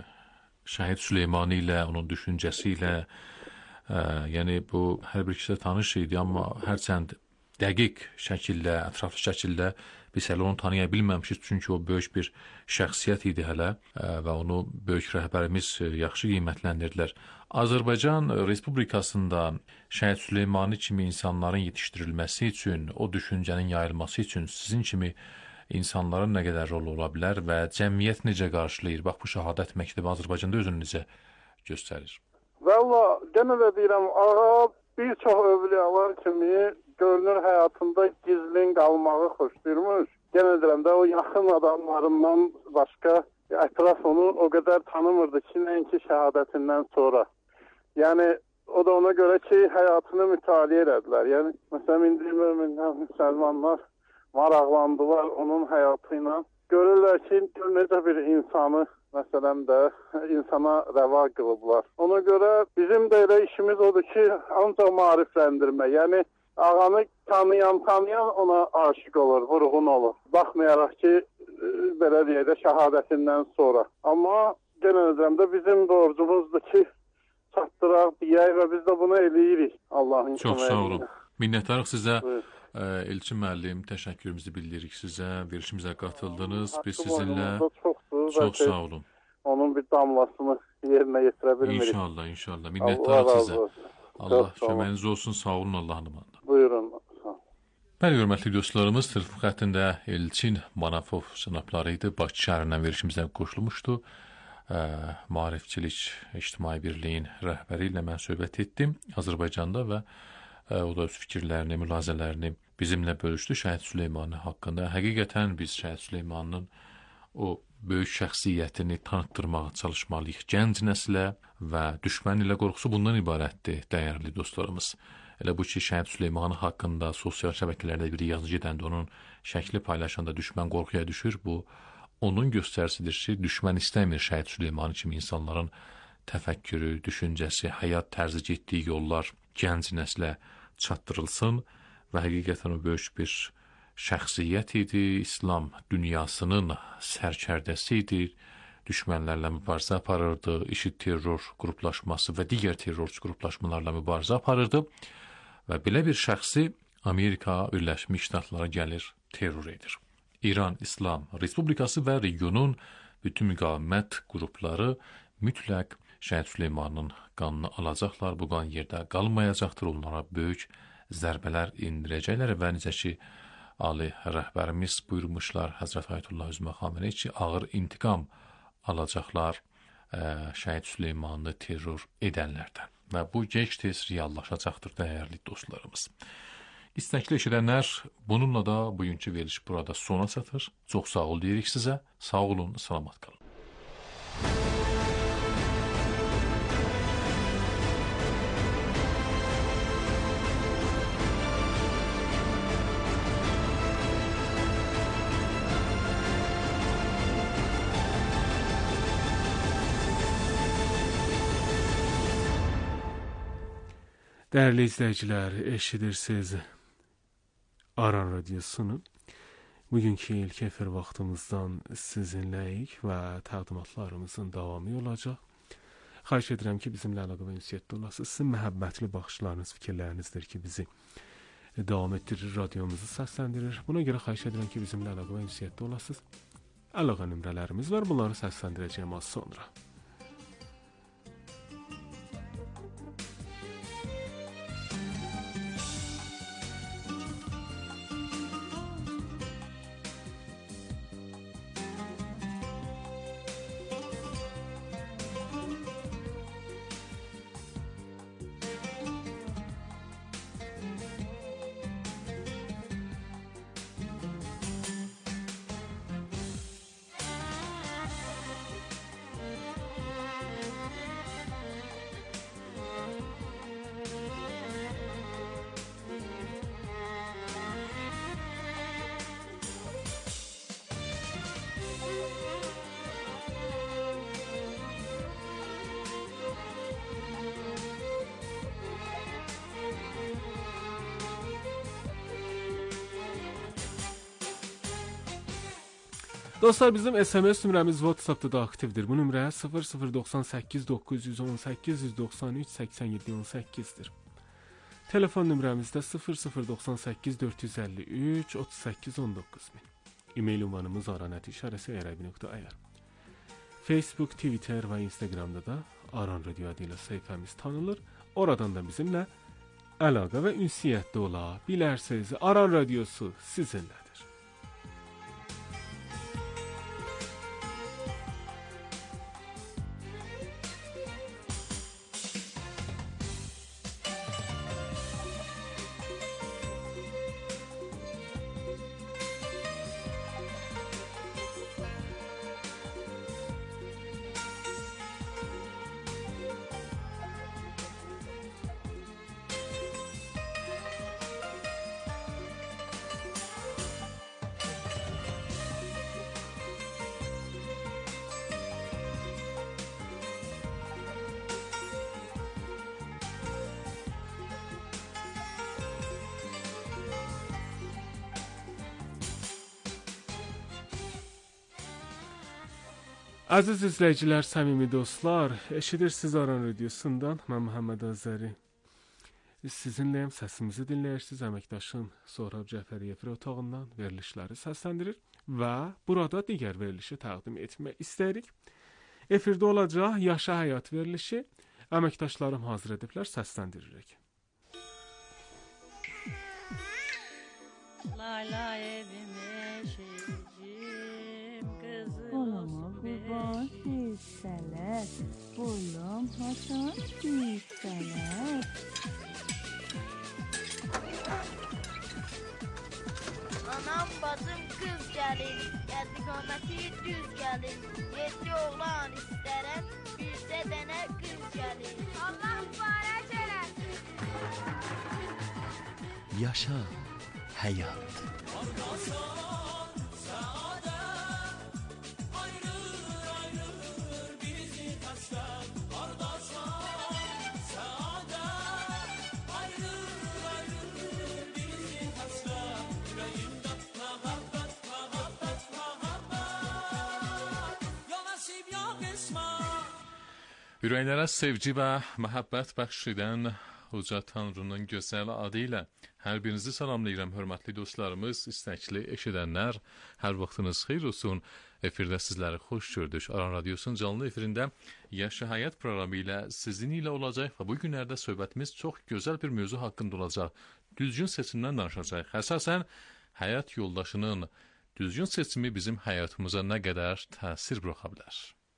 S3: Şəhid Süleymani ilə, onun düşüncəsi ilə, e, yəni bu hər bir kişi tanış idi, amma hərçənd dəqiq şəkildə, ətraflı şəkildə biz hələ onu tanıya bilməmişik, çünki o böyük bir şəxsiyyət idi hələ və onu böyük rəhbərimiz yaxşı qiymətləndirdilər. Azərbaycan Respublikasında Şəhid Süleymanı kimi insanların yetişdirilməsi üçün, o düşüncənin yayılması üçün sizin kimi insanların nə qədər rolu ola bilər və cəmiyyət necə qarşılayır? Bax, bu şəhadət məktəbi Azərbaycanda özünü necə göstərir?
S12: Valla, genə də deyirəm, ağa bir çox övliyalar kimi görünür həyatında gizlin qalmağı xoşlayırmış. Genə deyirəm də o yaxın adamlarından başqa ətraf onu o qədər tanımırdı ki, nəinki şəhadətindən sonra. Yəni, o da ona görə ki, həyatını mütaliə elədilər. Yəni, məsələn, indi möminlər, müsəlmanlar maraqlandılar onun həyatı ilə. Görürlər ki, necə bir insanı, məsələn də, insana rəva qılıblar. Ona görə bizim də elə işimiz odur ki, ancaq maarifləndirmə. Yəni, ağanı tanıyan, tanıyan ona aşiq olur, vurğun olur. Baxmayaraq ki, belə deyək də, şəhadətindən sonra. Amma genel edəmdə bizim borcumuzdur ki, çatdıraq, deyək və biz də bunu eləyirik Allahın köməyi.
S3: Çox sağ olun. Minnətdarıq sizə. Elçin müəllim, təşəkkürümüzü bildiririk sizə. Verilişimizə qatıldınız. Biz sizinlə çox sağ olun.
S12: Onun bir damlasını yerinə yetirə bilmirik.
S3: İnşallah, inşallah. Minnətdarıq sizə. Allah köməyiniz olsun. Sağ olun Allahın amanında.
S12: Buyurun.
S3: Bəli, hörmətli dostlarımız, telefon xəttində Elçin Manafov cənabları idi. Bakı şəhərindən verilişimizə qoşulmuşdu. Maarifçilik İctimai Birliyin rəhbəri ilə mən söhbət etdim Azərbaycanda və o da öz fikirlərini, mülahizələrini bizimlə bölüşdü Şəhid Süleymanı haqqında. Həqiqətən biz Şəhid Süleymanın o böyük şəxsiyyətini tanıtdırmağa çalışmalıyıq gənc nəslə və düşmən ilə qorxusu bundan ibarətdir, dəyərli dostlarımız. Elə bu ki, Şəhid Süleymanı haqqında sosial şəbəkələrdə bir yazı gedəndə onun şəkli paylaşanda düşmən qorxuya düşür. Bu, onun göstərisidir ki, düşmən istəmir Şəhid Süleymanı kimi insanların təfəkkürü, düşüncəsi, həyat tərzi getdiyi yollar gənc nəslə çatdırılsın və həqiqətən o böyük bir şəxsiyyət idi, İslam dünyasının sərkərdəsi idi, düşmənlərlə mübarizə aparırdı, IŞİD terror qruplaşması və digər terrorçu qruplaşmalarla mübarizə aparırdı və belə bir şəxsi Amerika Birləşmiş Ştatları gəlir, terror edir. İran İslam Respublikası və regionun bütün müqavimət qrupları mütləq Şəhid Süleymanın qanını alacaqlar, bu qan yerdə qalmayacaqdır, onlara böyük zərbələr indirəcəklər və necə ki, Ali rəhbərimiz buyurmuşlar, Həzrət Ayətullah Üzmə Xameneyi ki, ağır intiqam alacaqlar ə, Şəhid Süleymanı terror edənlərdən və bu gec-tez reallaşacaqdır, dəyərli dostlarımız. İstəkli eşidənlər, bununla da bugünkü veriliş burada sona çatır. Çox sağ ol deyirik sizə, sağ olun, salamat qalın.
S13: Dəyərli izləyicilər, eşidirsiniz Aran Radiosunu. Bugünkü ilk efir vaxtımızdan sizinləyik və təqdimatlarımızın davamı olacaq. Xahiş edirəm ki, bizimlə əlaqə və ünsiyyətdə olasınız. Sizin məhəbbətli baxışlarınız, fikirlərinizdir ki, bizi davam etdirir, radiomuzu səsləndirir. Buna görə xahiş edirəm ki, bizimlə əlaqə və ünsiyyətdə olasınız. Əlaqə nömrələrimiz var, bunları səsləndirəcəyim az sonra. Dostlar, bizim S M S nömrəmiz WhatsApp-da da aktivdir. Bu nömrə sıfır sıfır doxsan səkkiz doqquz yüz on səkkiz yüz doxsan üç səksən yeddi on səkkizdir. Telefon nömrəmizdə sıfır sıfır doxsan səkkiz dörd yüz əlli üç otuz səkkiz on doqquz min. E-mail ünvanımız aranət işarəsi ərəbi nöqtə i r. Facebook, Twitter və Instagramda da Aran Radio adıyla səhifəmiz tanınır. Oradan da bizimlə əlaqə və ünsiyyətdə ola bilərsiniz. Aran Radiosu sizinlədir. Əziz izləyicilər, səmimi dostlar, eşidirsiniz Aran Radiosundan, mən Məhəmməd Azəri. Sizinləyəm, səsimizi dinləyirsiniz, əməkdaşım Sohrab Cəfəriyev otağından verilişləri səsləndirir və burada digər verilişi təqdim etmək istəyirik. Efirdə olacaq Yaşa Həyat verilişi, əməkdaşlarım hazır ediblər, səsləndiririk.
S14: Layla evime şeycim kızım
S15: Olama kurban hisseler, oğlum Hasan hisseler.
S16: Anam bacım kız gelin, geldi kometi düz gelin. Yedi oğlan isterem, bir de dene kız gelin. Allah mübarek eylesin.
S17: Yaşa hayat.
S3: Ürəklərə sevgi və məhəbbət bəxş edən Uca Tanrının gözəl adı ilə hər birinizi salamlayıram, hörmətli dostlarımız, istəkli eşidənlər, hər vaxtınız xeyir olsun. Efirdə sizləri xoş gördük. Aran Radiosunun canlı efirində Yaşa Həyat proqramı ilə sizin ilə olacaq və bu günlərdə söhbətimiz çox gözəl bir mövzu haqqında olacaq. Düzgün seçimdən danışacaq. Əsasən, həyat yoldaşının düzgün seçimi bizim həyatımıza nə qədər təsir buraxa bilər?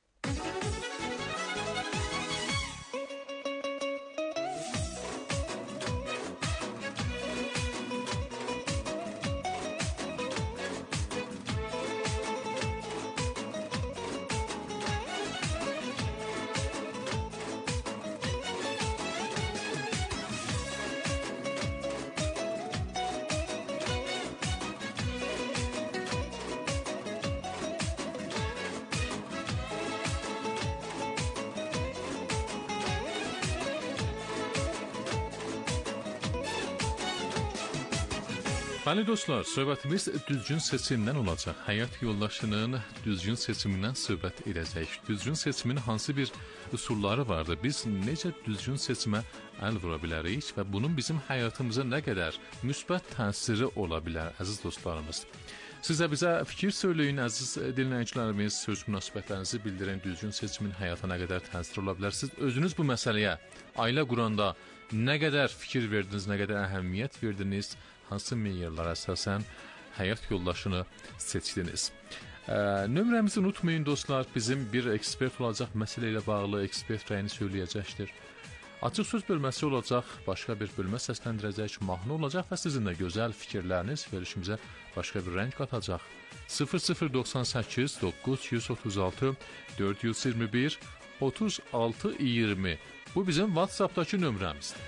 S3: Bəli dostlar, söhbətimiz düzgün seçimdən olacaq. Həyat yoldaşının düzgün seçimindən söhbət edəcək. Düzgün seçimin hansı bir üsulları vardır? Biz necə düzgün seçimə əl vura bilərik və bunun bizim həyatımıza nə qədər müsbət təsiri ola bilər, əziz dostlarımız? Siz də bizə fikir söyləyin, əziz dinləyicilərimiz, söz münasibətlərinizi bildirən düzgün seçimin həyata nə qədər təsir ola bilər? Siz özünüz bu məsələyə ailə quranda nə qədər fikir verdiniz, nə qədər əhəmiyyət verdiniz? Hansı meyillərə əsasən həyat yoldaşını seçdiniz? Ə, nömrəmizi unutmayın dostlar, bizim bir ekspert olacaq, məsələ ilə bağlı ekspert rəyini söyləyəcəkdir. Açıq söz bölməsi olacaq, başqa bir bölmə səsləndirəcək, mahnı olacaq və sizin də gözəl fikirləriniz verilişimizə başqa bir rəng qatacaq. sıfır sıfır doxsan səkkiz doqquz yüz otuz altı dörd yüz iyirmi bir otuz altı iyirmi. Bu bizim WhatsApp'dakı nömrəmizdir.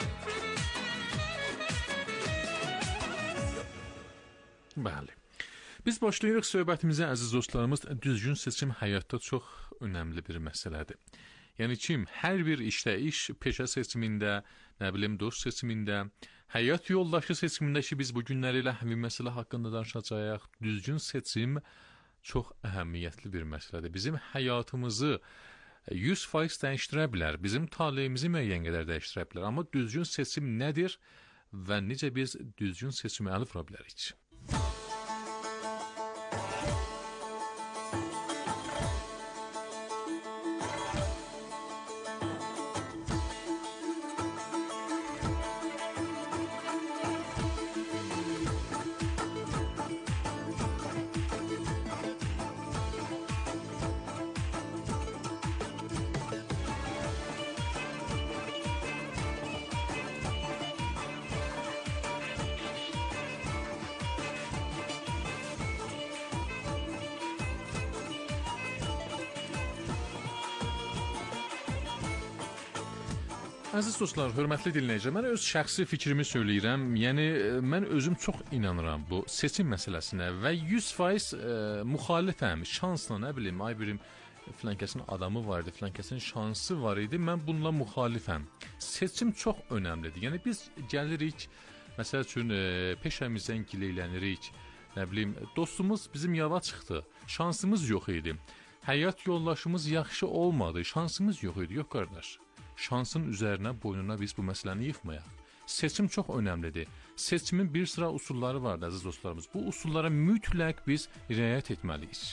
S3: Bəli. Biz başlayırıq söhbətimizə əziz dostlarımız. Düzgün seçim həyatda çox önəmli bir məsələdir. Yəni kim hər bir işdə, iş, peşə seçimində, nə bilim dost seçimində, həyat yoldaşı seçimində ki, biz bu günləri ilə həmin məsələ haqqında danışacağıq. Düzgün seçim çox əhəmiyyətli bir məsələdir. Bizim həyatımızı yüz faiz dəyişdirə bilər, bizim taleyimizi müəyyən qədər dəyişdirə bilər. Amma düzgün seçim nədir və necə biz düzgün seçimi ələ vura bilərik? Əziz dostlar, hörmətli dinləyicilər, mən öz şəxsi fikrimi söyləyirəm. Yəni mən özüm çox inanıram bu seçim məsələsinə və yüz faiz e, müxalifəm. Şansla, nə bilim, ay birim filankəsin adamı var idi, filankəsin şansı var idi. Mən bununla müxalifəm. Seçim çox önəmlidir. Yəni biz gəlirik, məsəl üçün e, peşəmizdən giləylənirik. Nə bilim, dostumuz bizim yava çıxdı. Şansımız yox idi. Həyat yoldaşımız yaxşı olmadı. Şansımız yox idi. Yox qardaş. Şansın üzərinə, boynuna biz bu məsələni yıxmayaq. Seçim çox önəmlidir. Seçimin bir sıra usulları vardır, əziz dostlarımız. Bu usullara mütləq biz riayət etməliyik.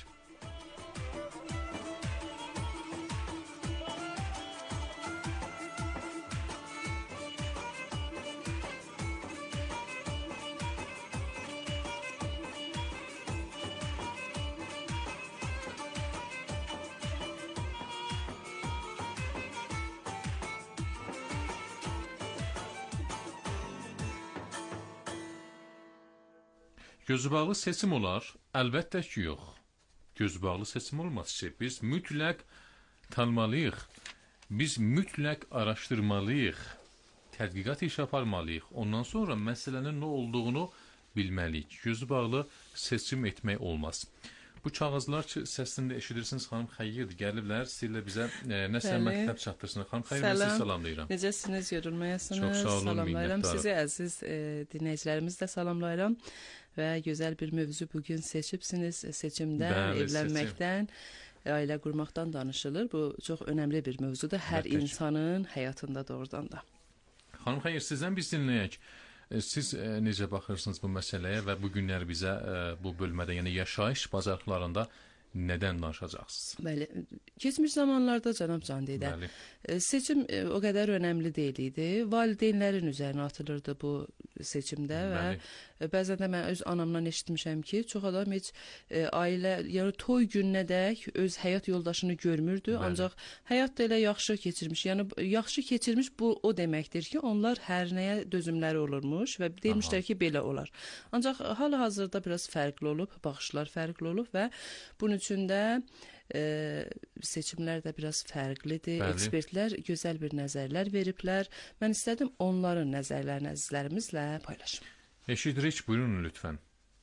S3: Gözbağlı seçim olar? Əlbəttə ki, yox. Gözbağlı seçim olmaz ki, biz mütləq tanımalıyıq, biz mütləq araşdırmalıyıq, tədqiqat iş aparmalıyıq. Ondan sonra məsələnin nə olduğunu bilməliyik. Gözbağlı seçim etmək olmaz. Bu kağızlar ki, səsində eşidirsiniz, xanım xeyirdir, gəliblər, sizlə bizə e, nəsə məktəb çatdırsın. Xanım xeyir, mən sizi salamlayıram.
S18: Necəsiniz, yorulmayasınız?
S3: Çox sağ olun,
S18: salamlayıram sizi, əziz e, dinləyicilərimiz də salamlayıram. Və gözəl bir mövzu bugün seçibsiniz. Seçimdən, Bəli, evlənməkdən, seçim. ailə qurmaqdan danışılır. Bu çox önəmli bir mövzudur hər Bəlkə. insanın həyatında doğrudan da.
S3: Xanım xeyir, sizdən biz dinləyək. Siz e, necə baxırsınız bu məsələyə və bu günlər bizə e, bu bölmədə, yəni yaşayış bazarlarında nədən danışacaqsınız?
S18: Bəli, keçmiş zamanlarda cənab Candidə seçim e, o qədər önəmli deyil idi. Valideynlərin üzərinə atılırdı bu seçimdə Bəli. və bəzən də mən öz anamdan eşitmişəm ki, çox adam heç e, ailə, yəni toy gününə dək öz həyat yoldaşını görmürdü, Bəli. ancaq həyat da elə yaxşı keçirmiş. Yəni yaxşı keçirmiş bu o deməkdir ki, onlar hər nəyə dözümləri olurmuş və demişlər ki, belə olar. Ancaq hal-hazırda biraz fərqli olub, baxışlar fərqli olub və bunun üçün də e, seçimlər də biraz fərqlidir. Bəli. Ekspertlər gözəl bir nəzərlər veriblər. Mən istədim onların nəzərlərini əzizlərimizlə paylaşım.
S3: Eşidirik, buyurun lütfən.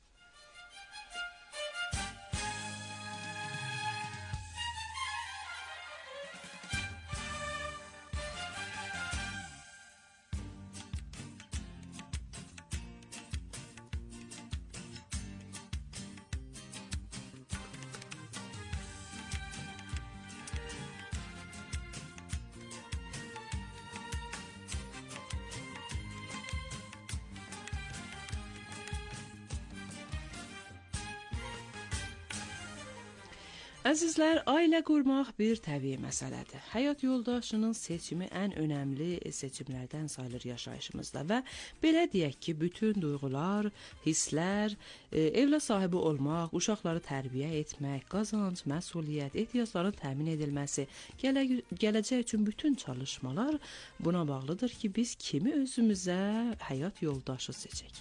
S18: Əzizlər, ailə qurmaq bir təbii məsələdir. Həyat yoldaşının seçimi ən önəmli seçimlərdən sayılır yaşayışımızda və belə deyək ki, bütün duyğular, hisslər, evlə sahibi olmaq, uşaqları tərbiyə etmək, qazanc, məsuliyyət, ehtiyacların təmin edilməsi, gələ gələcək üçün bütün çalışmalar buna bağlıdır ki, biz kimi özümüzə həyat yoldaşı seçək.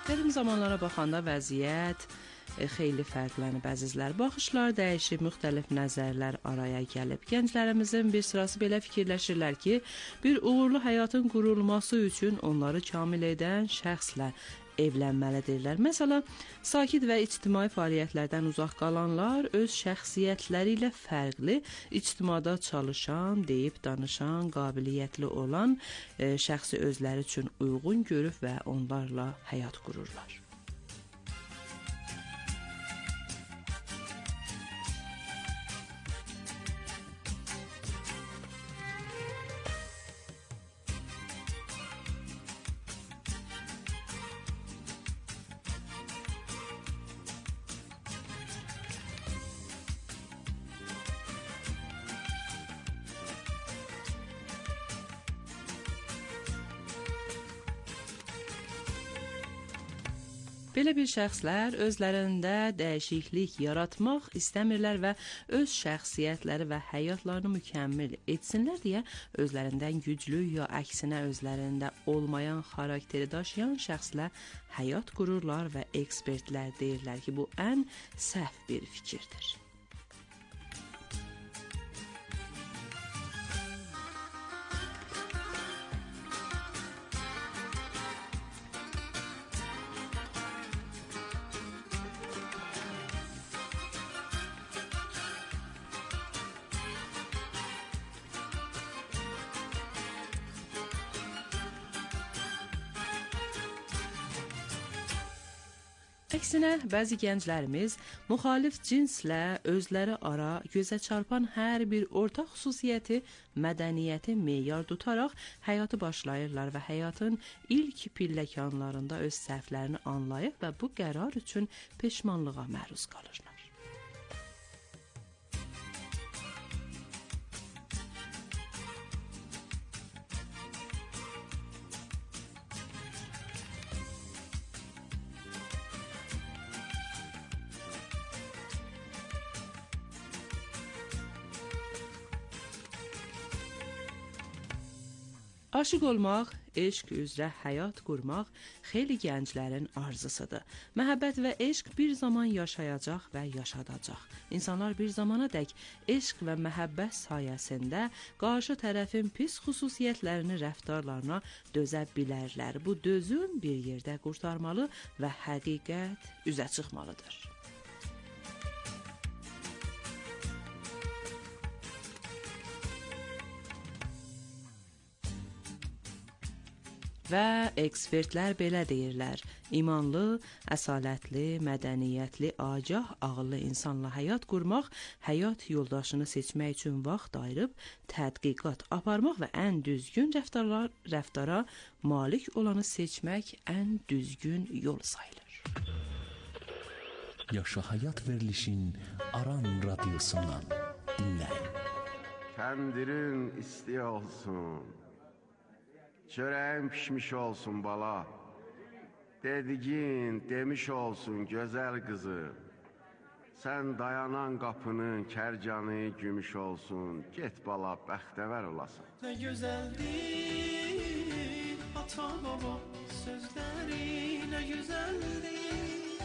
S18: Qədim zamanlara baxanda vəziyyət e, xeyli fərqlənib əzizlər. Baxışlar dəyişib, müxtəlif nəzərlər araya gəlib. Gənclərimizin bir sırası belə fikirləşirlər ki, bir uğurlu həyatın qurulması üçün onları kamil edən şəxslə evlənməlidirlər. Məsələn, sakit və ictimai fəaliyyətlərdən uzaq qalanlar öz şəxsiyyətləri ilə fərqli, ictimada çalışan, deyib danışan, qabiliyyətli olan e, şəxsi özləri üçün uyğun görüb və onlarla həyat qururlar. Belə bir şəxslər özlərində dəyişiklik yaratmaq istəmirlər və öz şəxsiyyətləri və həyatlarını mükəmməl etsinlər deyə özlərindən güclü ya əksinə özlərində olmayan xarakteri daşıyan şəxslə həyat qururlar və ekspertlər deyirlər ki, bu ən səhv bir fikirdir. Əksinə, bəzi gənclərimiz müxalif cinslə özləri ara gözə çarpan hər bir ortaq xüsusiyyəti, mədəniyyəti meyar tutaraq həyatı başlayırlar və həyatın ilk pilləkanlarında öz səhvlərini anlayıb və bu qərar üçün peşmanlığa məruz qalırlar. Aşıq olmaq, eşq üzrə həyat qurmaq xeyli gənclərin arzusudur. Məhəbbət və eşq bir zaman yaşayacaq və yaşadacaq. İnsanlar bir zamana dək eşq və məhəbbət sayəsində qarşı tərəfin pis xüsusiyyətlərini, rəftarlarına dözə bilərlər. Bu dözüm bir yerdə qurtarmalı və həqiqət üzə çıxmalıdır. Və ekspertlər belə deyirlər, imanlı, əsalətli, mədəniyyətli, agah, ağıllı insanla həyat qurmaq, həyat yoldaşını seçmək üçün vaxt ayırıb, tədqiqat aparmaq və ən düzgün rəftarlar, rəftara malik olanı seçmək ən düzgün yol sayılır.
S17: Yaşa həyat verilişin Aran radyosundan dinləyin.
S19: Kəndirin isti olsun, çörəyin pişmiş olsun bala, dediğin demiş olsun gözəl qızı, sən dayanan qapının kərcanı gümüş olsun, get bala bəxtəvər olasın.
S2: Nə gözəldir, ata baba sözləri nə gözəldir,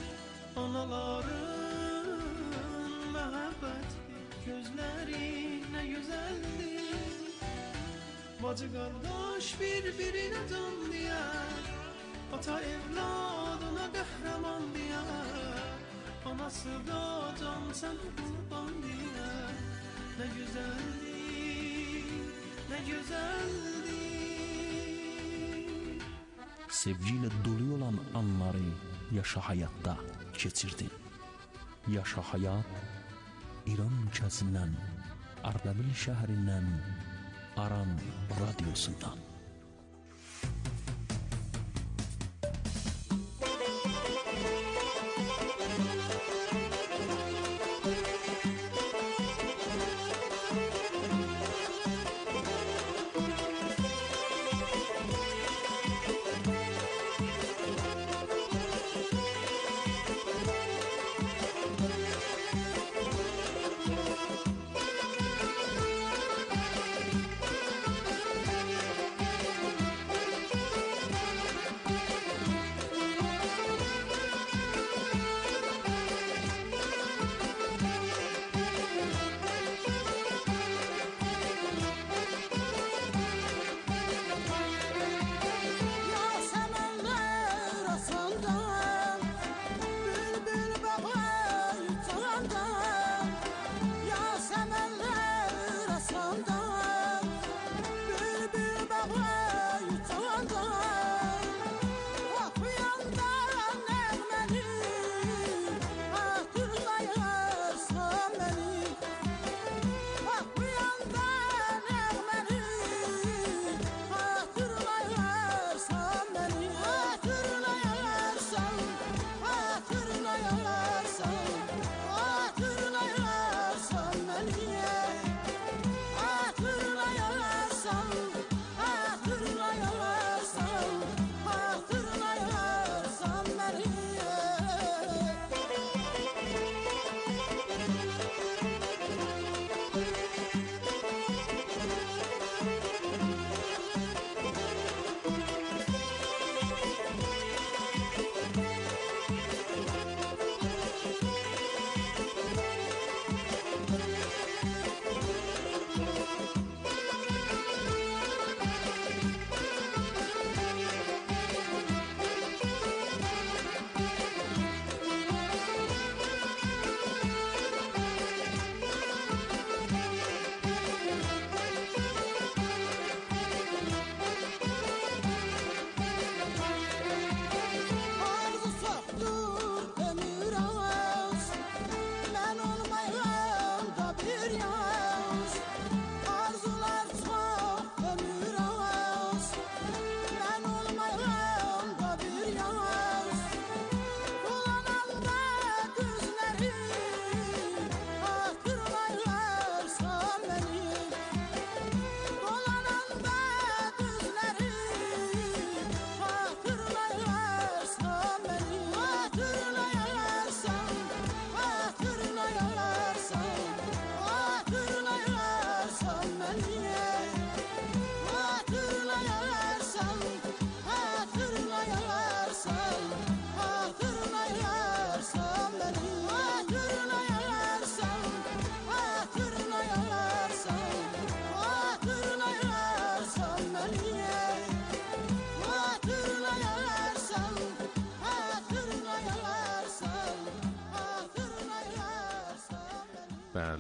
S2: anaların məhəbbəti gözləri nə gözəldir. Bacı qardaş bir-birinə can deyər, ata evladına qəhrəman deyər, anası da can sənə qurban deyər. Nə gözəldir, nə gözəldir.
S17: Sevgi ilə dolu olan anları yaşa həyatda keçirdin. Yaşa həyat İran ülkəsindən, Ardabil şəhərindən, Aran radyosundan.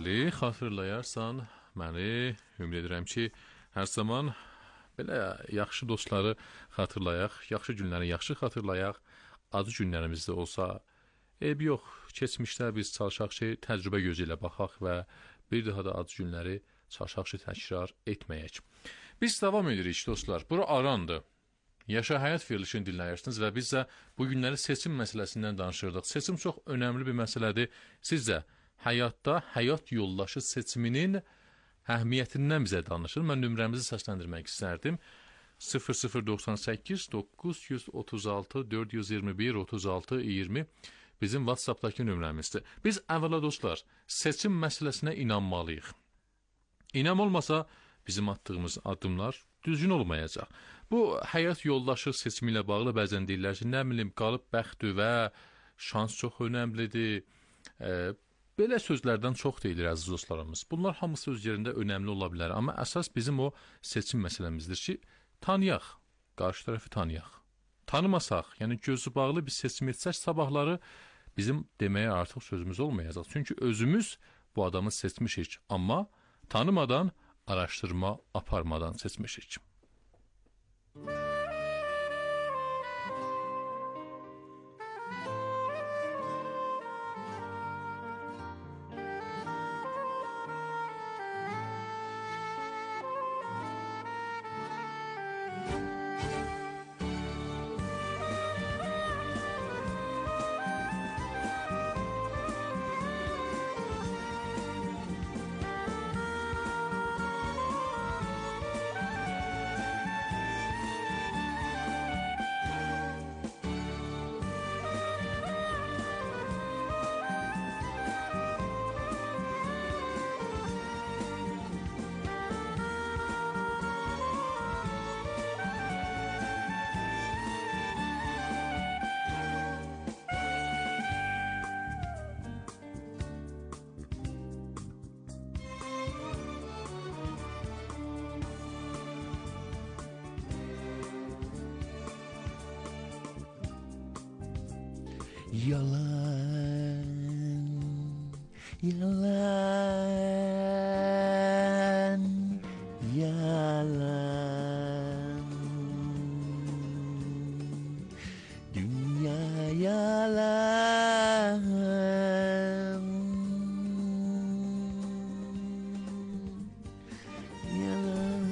S3: Bəli, xatırlayarsan məni, ümid edirəm ki, hər zaman belə yaxşı dostları xatırlayaq, yaxşı günləri yaxşı xatırlayaq, acı günlərimiz də olsa, eyb yox, keçmişdə biz çalışaq ki, təcrübə gözü ilə baxaq və bir daha da acı günləri çalışaq ki, təkrar etməyək. Biz davam edirik, dostlar. Bura Arandır. Yaşa Həyat verilişini dinləyirsiniz və biz də bu günləri seçim məsələsindən danışırdıq. Seçim çox önəmli bir məsələdir. Siz də həyatda həyat yoldaşı seçiminin əhəmiyyətindən bizə danışır. Mən nömrəmizi səsləndirmək istərdim. sıfır sıfır doxsan səkkiz doqquz yüz otuz altı dörd yüz iyirmi bir otuz altı iyirmi bizim WhatsAppdakı nömrəmizdir. Biz əvvəla dostlar, seçim məsələsinə inanmalıyıq. İnam olmasa bizim attığımız addımlar düzgün olmayacaq. Bu həyat yoldaşı seçimi ilə bağlı bəzən deyirlər ki, nə bilim, qalıb bəxtü və şans çox önəmlidir. E, belə sözlərdən çox deyilir əziz dostlarımız. Bunlar hamısı öz yerində önəmli ola bilər. Amma əsas bizim o seçim məsələmizdir ki, tanıyaq, qarşı tərəfi tanıyaq. Tanımasaq, yəni gözü bağlı bir seçim etsək, sabahları bizim deməyə artıq sözümüz olmayacaq. Çünki özümüz bu adamı seçmişik, amma tanımadan, araşdırma aparmadan seçmişik.
S20: Yalan, yalan, yalan. Dünya yalan. Yalan.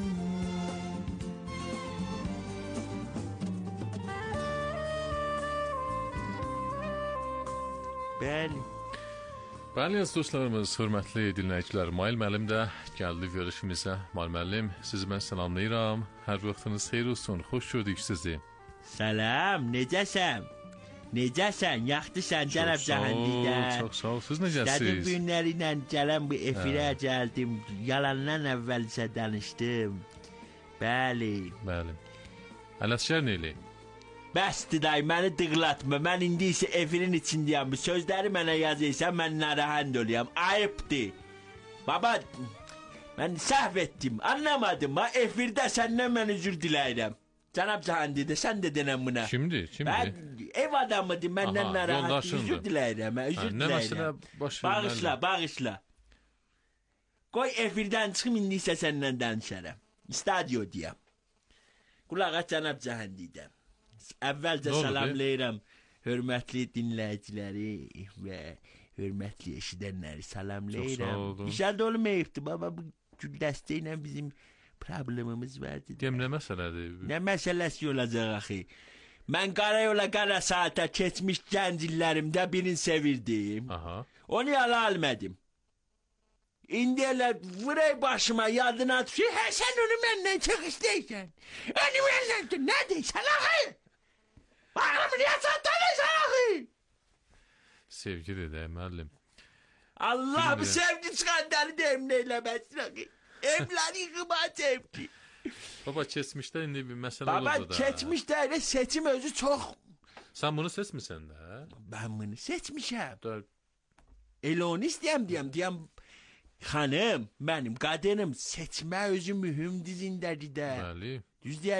S20: Bəli.
S3: Bəli, əziz dostlarımız, hörmətli dinləyicilər, Mail müəllim də gəldi verilişimizə. Mail müəllim, sizi mən salamlayıram. Hər vaxtınız xeyir olsun, xoş gördük sizi.
S20: Salam, necəsən? Necəsən? Yaxşısan cənab Cəhandidə?
S3: Çox sağ ol, siz necəsiniz?
S20: İstədim günləri ilə gələn bu efirə hə. Gəldim. Yalandan əvvəl isə danışdım. Bəli.
S3: Bəli. Ələsgər neyli?
S20: Bəsdir day, məni dıqlatma. Mən indi isə efirin içindəyəm. Bu sözləri mənə yazıysan, mən narahat oluyam. Ayıbdır. Baba, mən səhv etdim. Anlamadım ha. Efirdə səndən mən üzr diləyirəm. Cənab Cəhandidə, sən də denən buna.
S3: Kimdir? Kimdir?
S20: Mən ev adamıdır, məndən
S3: Aha,
S20: narahat. Üzr diləyirəm. Üzr
S3: ha,
S20: diləyirəm. Bağışla, bağışla. Qoy efirdən çıxım, indi isə səndən danışaram. Stadio deyəm. Qulağa Cənab Cəhandidə. Əvvəlcə salamlayıram hörmətli dinləyiciləri və hörmətli eşidənləri salamlayıram. İnşallah olmayıbdır, baba, bu gül dəstə ilə bizim problemimiz vardı.
S3: Deyəm, nə məsələdir?
S20: Nə məsələsi olacaq axı? Mən Qarayola Qara Saata keçmiş gənc illərimdə birini sevirdim. Aha. Onu yala almadım. İndi elə vurey başıma yadına düşür, hə sən onu məndən çox istəyirsən. Onu məndən ki, nə deyirsən axı? Bağırımı niyə çatlanırsan axı?
S3: Sevgi dedi, müəllim.
S20: Allah bu sevgi çıxanları da emni eləməsin axı. Evləri yıxıma sevgi.
S3: Baba, keçmişdə indi bir məsələ
S20: Baba,
S3: olurdu da.
S20: Baba, keçmişdə elə seçim özü çox.
S3: Sən bunu seçmirsən də, hə?
S20: Mən bunu seçmişəm. Elə onu istəyəm deyəm, deyəm. Xanım, mənim qadınım, seçmə özü mühüm dizindədir də.
S3: Bəli.
S20: Düz deyək.